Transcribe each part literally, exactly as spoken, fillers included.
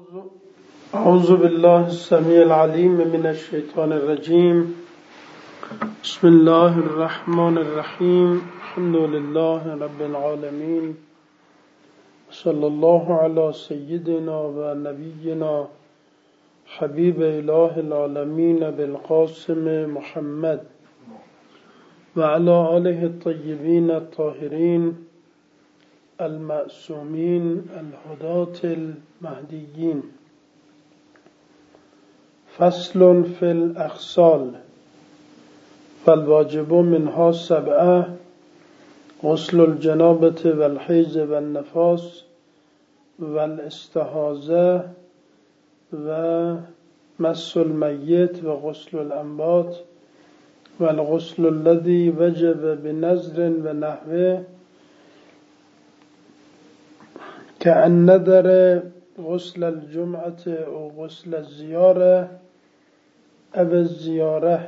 أعوذ بالله السميع العليم من الشيطان الرجيم. بسم الله الرحمن الرحيم. الحمد لله رب العالمين، صلى الله على سيدنا ونبينا حبيب إله العالمين بالقاسم محمد وعلى آله الطيبين الطاهرين المعصومين الهداة المهديين. فصل في الأغسال. فالواجب منها سبعة: غسل الجنابة والحيض والنفاس والاستحاضة ومس الميت وغسل الأنبات والغسل الذي وجب بنذر ونحوه كأن نذر غسل الجمعة أو غسل الزيارة أو الزيارة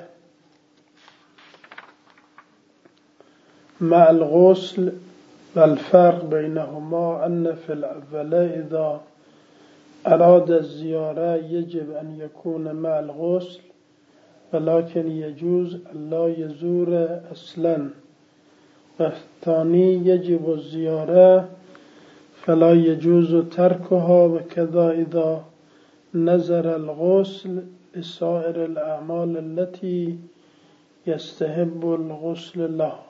مع الغسل. والفرق بينهما أن في الأول إذا أراد الزيارة يجب أن يكون مع الغسل، ولكن يجوز ألا يزور أصلا. والثاني يجب الزيارة فلا يجوز تركها، وكذا إذا نذر الغسل لسائر الأعمال التي يستحب الغسل لها.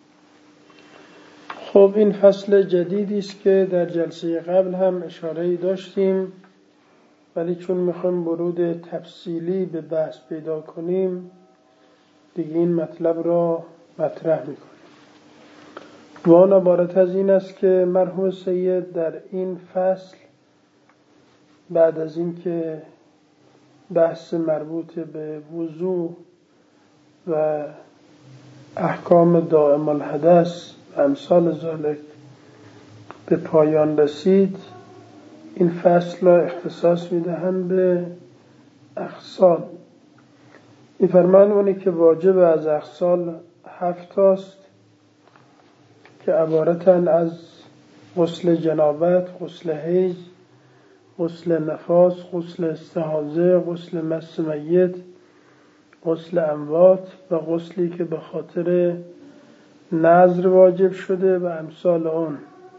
خب این فصل جدیدی است که در جلسه قبل هم اشاره داشتیم، ولی چون میخوایم ورود تفصیلی به بحث پیدا کنیم دیگه این مطلب را مطرح میکنیم. و آن عبارت از این است که مرحوم سید در این فصل بعد از اینکه بحث مربوط به وضو و احکام دائم الحدث و امثال ذلک به پایان رسید، این فصل را اختصاص میدهند به اغسال. این فرمان که واجب از اغسال هفت است که عبارتن از غسل جنابت، غسل حیض، غسل نفاس، غسل استحاضه، غسل مس میت، غسل اموات و غسلی که به خاطر نذر واجب شده و امثال آن.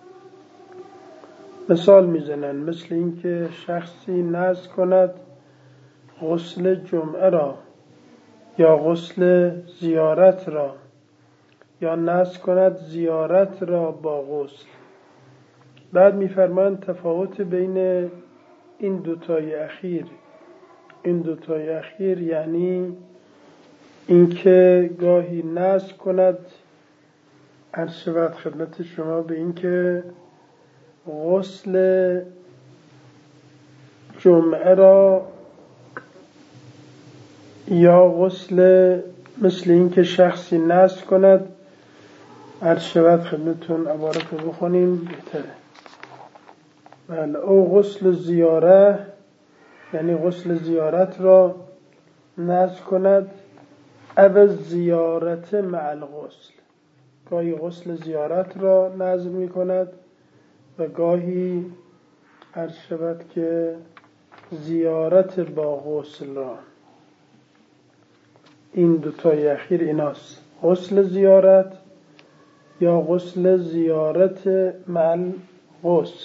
مثال میزنن مثل این که شخصی نذر کند غسل جمعه را یا غسل زیارت را، یا نذر کند زیارت را با غسل. بعد میفرمایند تفاوت بین این دوتای اخیر این دوتای اخیر یعنی اینکه گاهی نذر کند، عرض شود خدمت شما به اینکه غسل جمعه را یا غسل مثل اینکه شخصی نذر کند، عرض شود خدمتون عبارت رو بخونیم بهتره. بله، او غسل زیاره یعنی غسل زیارت را نذر کند، او زیارت مع الغسل، گاهی غسل زیارت را نذر می کند و گاهی عرض شود که زیارت با غسل را. این دوتای اخیر ایناست، غسل زیارت یا غسل زیارت مع الغسل.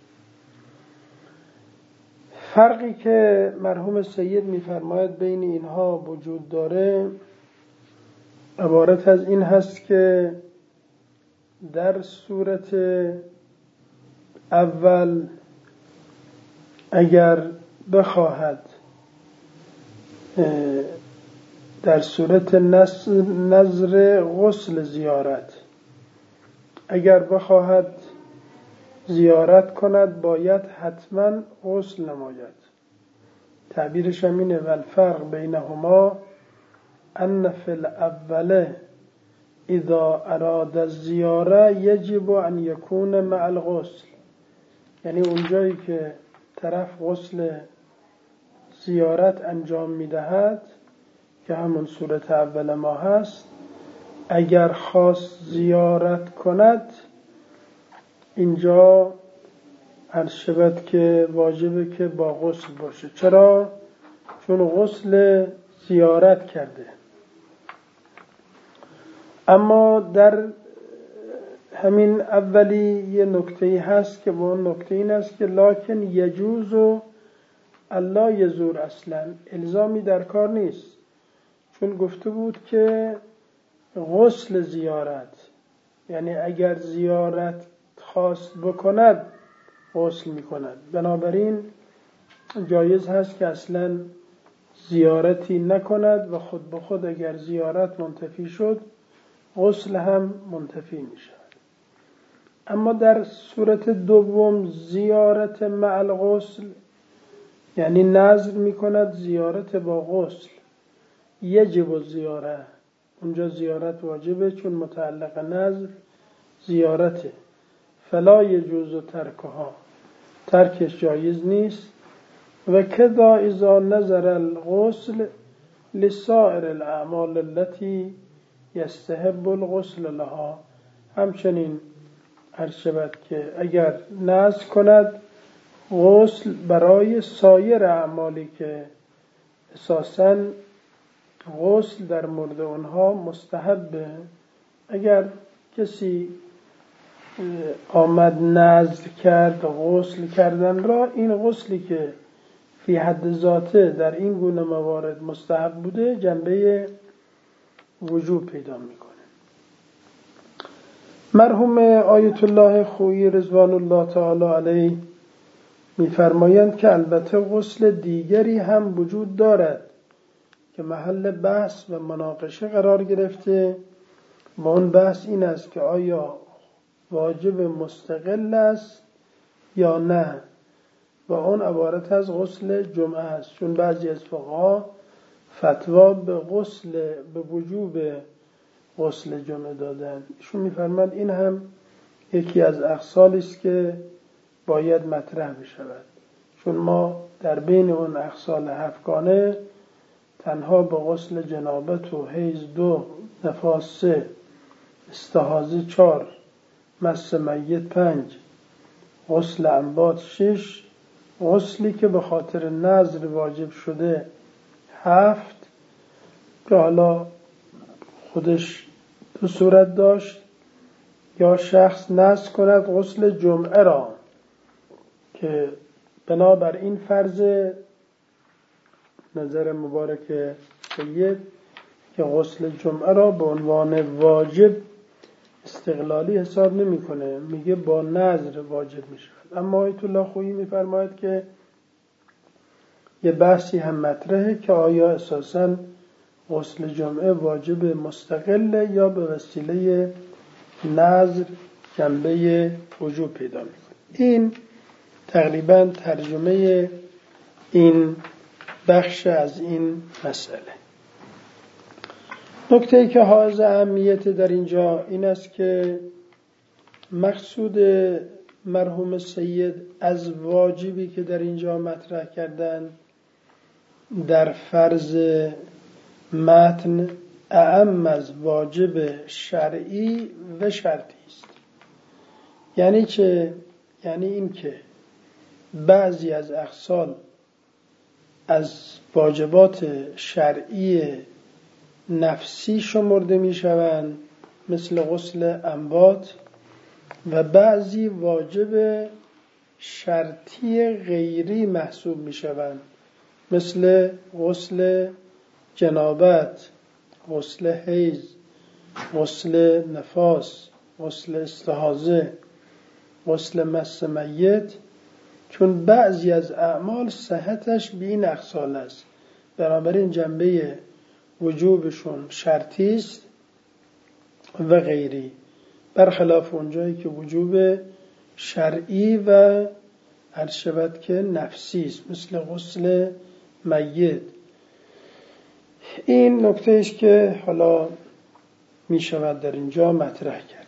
فرقی که مرحوم سید میفرماید بین اینها وجود داره عبارت از این هست که در صورت اول اگر بخواهد در صورت نذر غسل زیارت اگر بخواهد زیارت کند باید حتما غسل نماید. تعبیرش همینه، والفرق بینهما ان فی الاول اذا اراد الزیاره یجب ان یکون مع الغسل، یعنی اونجایی که طرف غسل زیارت انجام میدهد که همون صورت اول ما هست، اگر خواست زیارت کند اینجا عرض شود که واجبه که با غسل باشه. چرا؟ چون غسل زیارت کرده. اما در همین اولی یه نکته‌ای هست که با اون نکته این است که لکن یجوز و الله یزور اصلا، الزامی در کار نیست، چون گفته بود که غسل زیارت، یعنی اگر زیارت خواست بکند غسل میکند. بنابراین جایز هست که اصلا زیارتی نکند و خود به خود اگر زیارت منتفی شد غسل هم منتفی میشه. اما در صورت دوم زیارت مع الغسل، یعنی نذر میکند زیارت با غسل، یجب الزیاره، اونجا زیارت واجبه چون متعلق نذر زیارته. فلا یجوز ترکها، ترکش جایز نیست. و کذا اذا نظر الغسل لسائر الاعمال التي یستحب الغسل لها، همچنین عرض شود که اگر نذر کند غسل برای سایر اعمالی که اساساً غسل در مورد اونها مستحبه، اگر کسی آمد نذر کرد غسل کردن را، این غسلی که فی حد ذاته در این گونه موارد مستحب بوده جنبه وجوب پیدا میکنه. مرحوم آیت الله خویی رضوان الله تعالی علیه میفرمایند که البته غسل دیگری هم وجود دارد که محل بحث و مناقشه قرار گرفته و اون بحث این است که آیا واجب مستقل است یا نه، و اون عبارت از غسل جمعه است، چون بعضی از فقها فتوا به غسل به وجوب غسل جمعه دادن. ایشون میفرماند این هم یکی از اقسالی است که باید مطرح بشود، چون ما در بین اون اقسال هفتگانه تنها به غسل جنابت و حیض دو، نفاس سه، استحاضه چهار، مس میت پنج، غسل انبات شش، غسلی که به خاطر نذر واجب شده هفت، که حالا خودش دو صورت داشت، یا شخص نذر کند غسل جمعه را که بنابر این فرض نظر مبارک سید که غسل جمعه را به عنوان واجب استقلالی حساب نمی کنه، میگه با نذر واجب می شود. اما آیت الله خویی می فرماید که یه بحثی هم مطرحه که آیا اساساً غسل جمعه واجب مستقله یا به وسیله نذر جنبه وجوب پیدا می کنه. این تقریباً ترجمه این بخش از این مسئله. نکته‌ای که حائز اهمیت در اینجا این است که مقصود مرحوم سید از واجبی که در اینجا مطرح کردن در فرض متن اعم از واجب شرعی و شرطی است. یعنی چه؟ یعنی این که بعضی از اخصال از واجبات شرعی نفسی شمرده می شوند مثل غسل انبات، و بعضی واجب شرطی غیری محسوب می شوند مثل غسل جنابت، غسل حیض، غسل نفاس، غسل استحاضه، غسل مس میت، چون بعضی از اعمال صحتش به این اقسال است، بنابراین جنبه وجوبشون شرطی است و غیری، برخلاف اونجایی که وجوب شرعی و عرض شود که نفسی است مثل غسل میت. این نکته است که حالا می شود در اینجا مطرح کرد.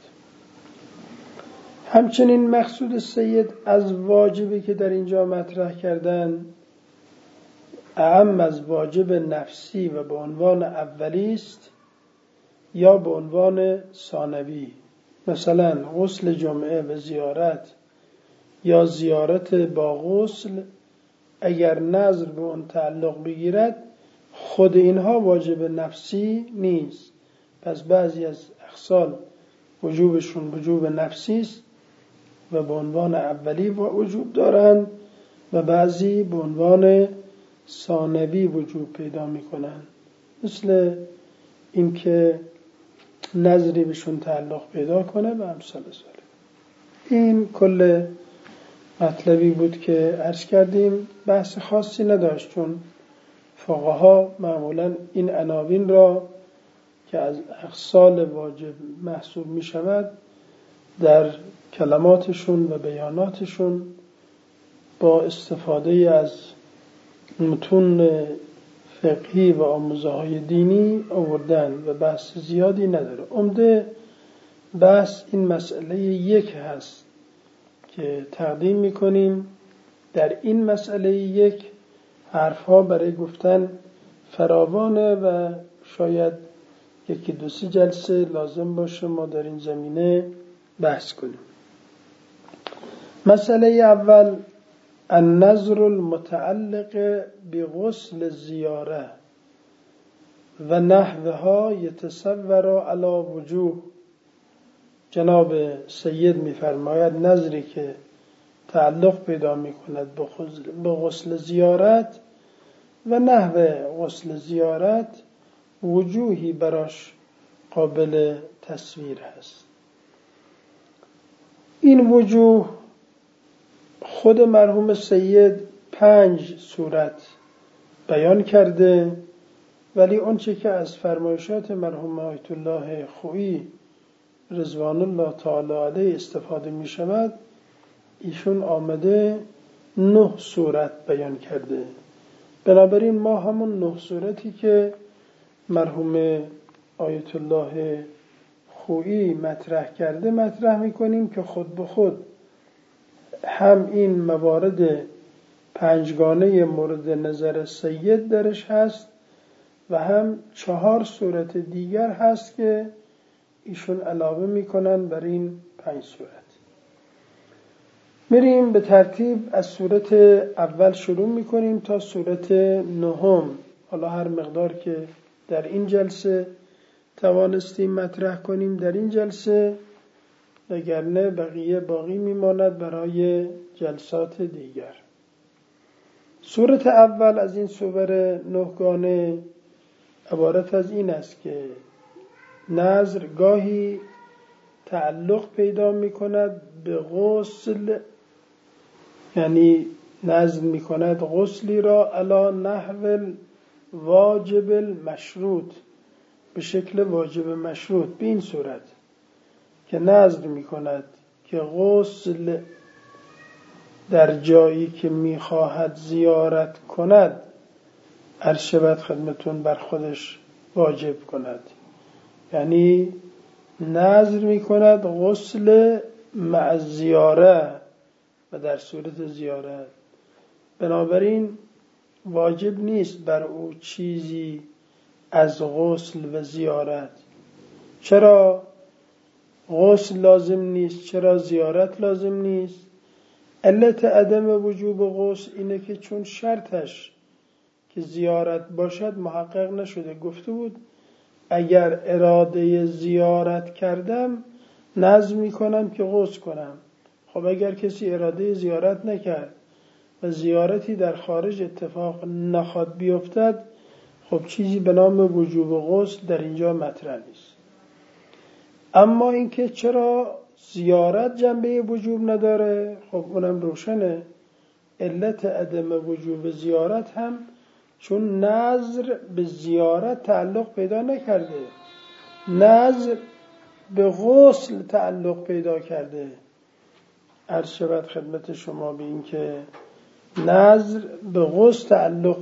همچنین مقصود سید از واجبی که در اینجا مطرح کردن اعم از واجب نفسی و به عنوان اولی است یا به عنوان ثانوی. مثلا غسل جمعه و زیارت یا زیارت با غسل اگر نظر به اون تعلق بگیرد خود اینها واجب نفسی نیست. پس بعضی از اخصال وجوبشون وجوب نفسی است و به عنوان اولی وجوب دارند و بعضی به عنوان ثانوی وجوب پیدا میکنند، مثل اینکه نظری بهشون تعلق پیدا کنه و امثال ذالک. این کل مطلبی بود که عرض کردیم. بحث خاصی نداشت، چون فقها معمولا این عناوین را که از اخصال واجب محسوب می شود در کلماتشون و بیاناتشون با استفاده از متون فقهی و آموزه های دینی آوردن و بحث زیادی نداره. عمده بحث این مسئله یک هست که تقدیم می کنیم. در این مسئله یک حرفها برای گفتن فراوانه و شاید یکی دو سی جلسه لازم باشه ما در این زمینه بحث کنیم. مسئله اول النظر المتعلق بغسل زیاره و نحوها یتصور علی وجوه. جناب سید می‌فرماید نظری که تعلق پیدا می‌کند به غسل زیارت و نحو غسل زیارت وجوهی براش قابل تصویر هست. این وجوه خود مرحوم سید پنج صورت بیان کرده، ولی آنچه که از فرمایشات مرحوم آیت الله خویی رضوان الله تعالی علیه استفاده می شود، ایشون آمده نه صورت بیان کرده. بنابراین ما همون نه صورتی که مرحوم آیت الله خویی مطرح کرده مطرح می کنیم که خود به خود هم این موارد پنجگانه مورد نظر سید درش هست و هم چهار صورت دیگر هست که ایشون علاوه میکنن بر این پنج صورت. میریم به ترتیب از صورت اول شروع میکنیم تا صورت نهم. حالا هر مقدار که در این جلسه توانستیم مطرح کنیم در این جلسه، وگرنه بقیه باقی میماند برای جلسات دیگر. صورت اول از این صور نهگانه عبارت از این است که نظر گاهی تعلق پیدا می کند به غسل، یعنی نظر می کند غسلی را علا نحو واجب المشروط، به شکل واجب مشروط. به این صورت که نظر می کند که غسل در جایی که می خواهد زیارت کند ارشبت خدمتون بر خودش واجب کند، یعنی نظر می کند غسل مع زیاره و در صورت زیارت. بنابراین واجب نیست بر او چیزی از غسل و زیارت. چرا غسل لازم نیست؟ چرا زیارت لازم نیست؟ علت عدم وجوب غسل اینه که چون شرطش که زیارت باشد محقق نشده. گفته بود اگر اراده زیارت کردم نظر میکنم که غسل کنم. خب اگر کسی اراده زیارت نکرد و زیارتی در خارج اتفاق نخواد بیفتد، خب چیزی به نام وجوب غسل در اینجا مطرح نیست. اما اینکه چرا زیارت جنبه وجوب نداره، خب اونم روشنه. علت عدم وجوب زیارت هم چون نظر به زیارت تعلق پیدا نکرده، نظر به غسل تعلق پیدا کرده. عرض شود خدمت شما به این که نظر به غسل تعلق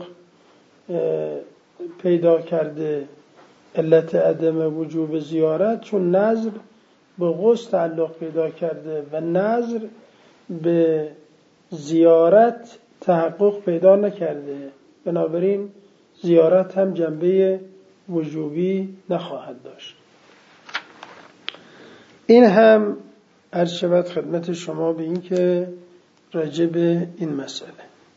پیدا کرده. علت عدم وجوب زیارت چون نظر به غسل تعلق پیدا کرده و نظر به زیارت تحقق پیدا نکرده، بنابراین زیارت هم جنبه وجوبی نخواهد داشت. این هم عرض شود خدمت شما به این که راجع به این مسئله.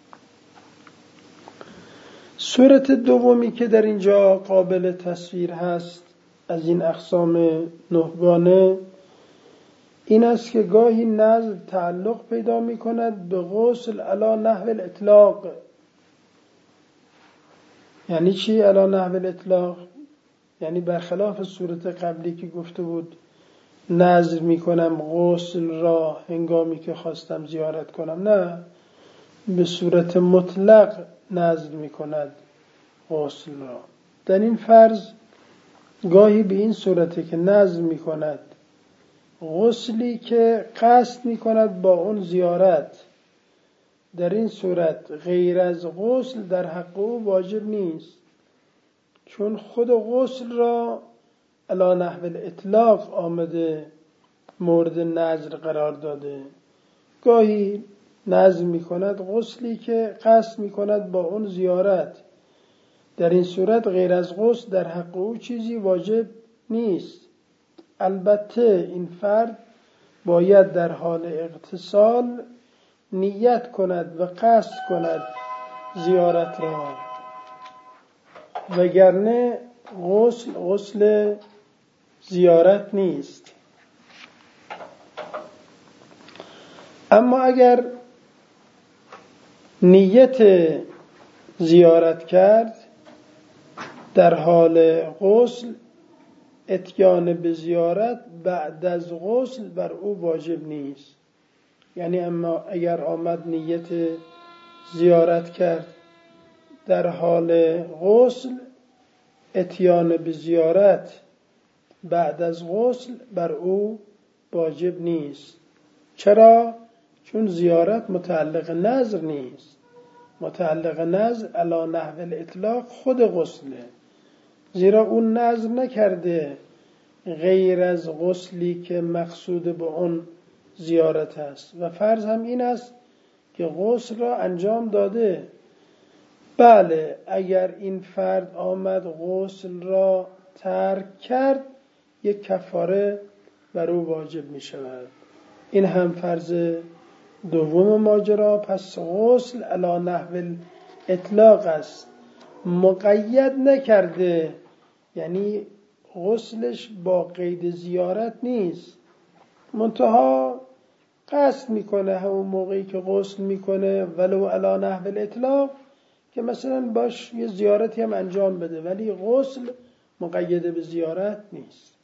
صورت دومی که در اینجا قابل تصویر هست از این اقسام نهگانه این است که گاهی نزع تعلق پیدا می کند به غسل علی نحو الاطلاق. یعنی چی علی نحو الاطلاق؟ یعنی برخلاف صورت قبلی که گفته بود نذر می کنم غسل را هنگامی که خواستم زیارت کنم، نه، به صورت مطلق نذر می کند غسل را. در این فرض گاهی به این صورته که نذر می کند غسلی که قصد می کند با اون زیارت، در این صورت غیر از غسل در حق او واجب نیست، چون خود غسل را علی نحو الاطلاق آمده مورد نذر قرار داده. گاهی نذر می کند غسلی که قصد می کند با اون زیارت، در این صورت غیر از غسل در حق او چیزی واجب نیست. البته این فرد باید در حال اغتسال نیت کند و قصد کند زیارت را، وگرنه غسل غسل زیارت نیست. اما اگر نیت زیارت کرد در حال غسل، اتیان به زیارت بعد از غسل بر او واجب نیست. یعنی اما اگر آمد نیت زیارت کرد در حال غسل، اتیان به زیارت بعد از غسل بر او واجب نیست. چرا؟ چون زیارت متعلق نذر نیست. متعلق نذر علی نحو الاطلاق خود غسله، زیرا اون نذر نکرده غیر از غسلی که مقصود به اون زیارت است. و فرض هم این است که غسل را انجام داده. بله، اگر این فرد آمد غسل را ترک کرد، یک کفاره بر او واجب می شود. این هم فرض دوم ماجرا. پس غسل علی نحو اطلاق است، مقید نکرده، یعنی غسلش با قید زیارت نیست، منتها قصد میکنه همون موقعی که غسل میکنه ولو علی نحو الاطلاق که مثلا باش یه زیارتی هم انجام بده، ولی غسل مقید به زیارت نیست.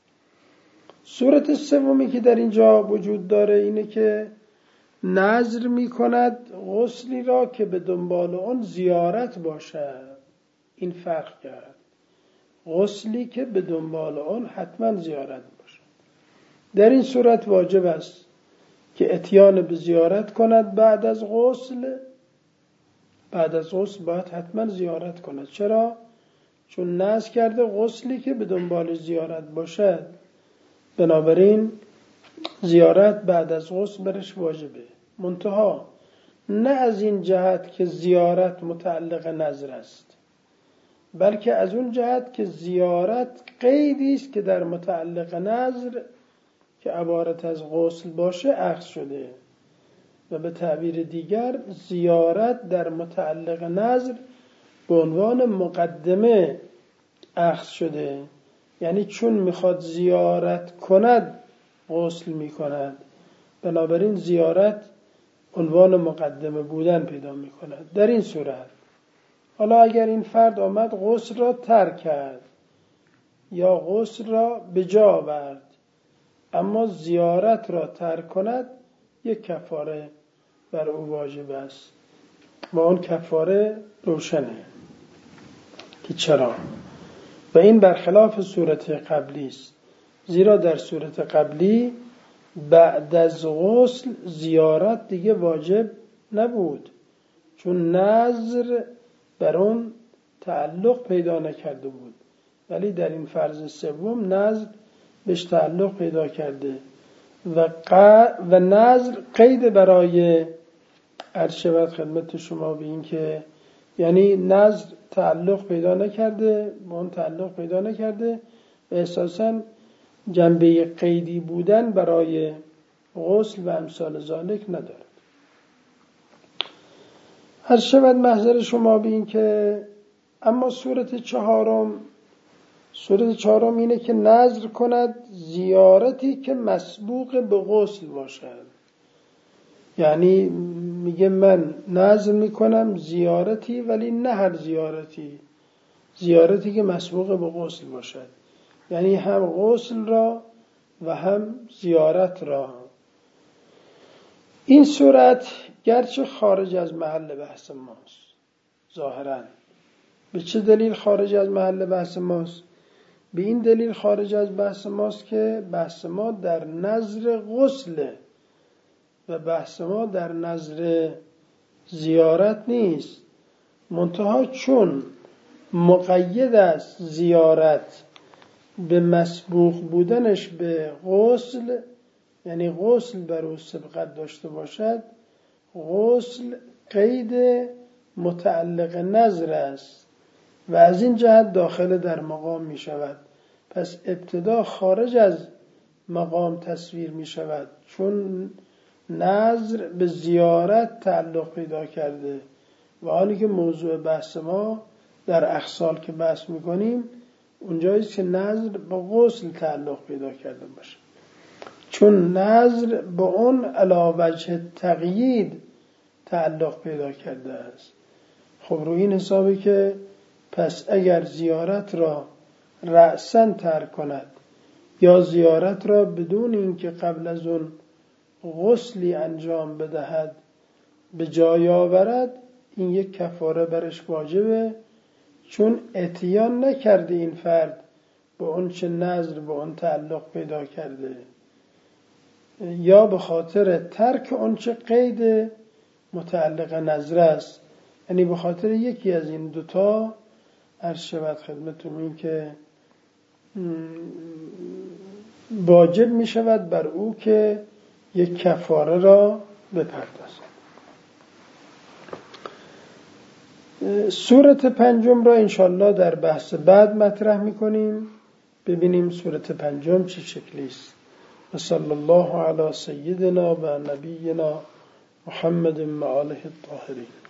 صورت سومی که در اینجا وجود داره اینه که نذر میکند غسلی را که به دنبال اون زیارت باشد. این فرق کرد، غسلی که به دنبال اون حتما زیارت باشد. در این صورت واجب است که اتیان به زیارت کند بعد از غسل. بعد از غسل باید حتما زیارت کند. چرا؟ چون نذر کرده غسلی که به دنبال زیارت باشد، بنابراین زیارت بعد از غسل برش واجبه. منتها نه از این جهت که زیارت متعلق نذر است، بلکه از اون جهت که زیارت قیدی است که در متعلق نذر که عبارت از غسل باشه اخذ شده، و به تعبیر دیگر زیارت در متعلق نذر به عنوان مقدمه اخذ شده. یعنی چون میخواد زیارت کند غسل میکند، بنابراین زیارت عنوان مقدمه بودن پیدا میکند. در این صورت حالا اگر این فرد آمد غسل را ترک کرد یا غسل را به جا آورد اما زیارت را ترک کند، یک کفاره بر او واجب است و اون کفاره روشنه که چرا. و این برخلاف صورت قبلی است، زیرا در صورت قبلی بعد از غسل زیارت دیگه واجب نبود، چون نذر بر اون تعلق پیدا نکرده بود، ولی در این فرض سوم نذر بهش تعلق پیدا کرده و, ق... و نذر قید برای عرض شود خدمت شما به این که یعنی نذر تعلق پیدا نکرده، با اون تعلق پیدا نکرده و اساساً جنبه قیدی بودن برای غسل و امثال ذالک ندارد. هر شود محضر شما به این که اما صورت چهارم صورت چهارم اینه که نذر کند زیارتی که مسبوق به غسل باشد. یعنی میگه من نذر میکنم زیارتی، ولی نه هر زیارتی، زیارتی که مسبوق به غسل باشد، یعنی هم غسل را و هم زیارت را. این صورت گرچه خارج از محل بحث ماست ظاهراً. به چه دلیل خارج از محل بحث ماست؟ به این دلیل خارج از بحث ماست که بحث ما در نظر غسله و بحث ما در نظر زیارت نیست. منتها چون مقید است زیارت به مسبوق بودنش به غسل، یعنی غسل بر او سبقت داشته باشد، غسل قید متعلق نظر است و از این جهت داخل در مقام می شود. پس ابتدا خارج از مقام تصویر می شود، چون نظر به زیارت تعلق پیدا کرده و حالی که موضوع بحث ما در اخصال که بحث می کنیم اونجاییست که نظر به غسل تعلق پیدا کرده باشه، چون نظر به اون علی وجه تقیید تعلق پیدا کرده است. خب روی این حسابی که پس اگر زیارت را رأساً ترک کند یا زیارت را بدون اینکه قبل از اون غسلی انجام بدهد به جای آورد، این یک کفاره برش واجبه، چون اتیان نکرده این فرد به اون چه نظر به اون تعلق پیدا کرده، یا به خاطر ترک اون چه قید متعلق نظر است. یعنی به خاطر یکی از این دوتا عرض شود خدمتتون این که واجب می شود بر او که یک کفاره را بپردازد. سورت پنجم را انشالله در بحث بعد مطرح می کنیم. ببینیم سورت پنجم چه شکلی است. و صلی الله علی سیدنا و نبینا محمد و آله الطاهرین.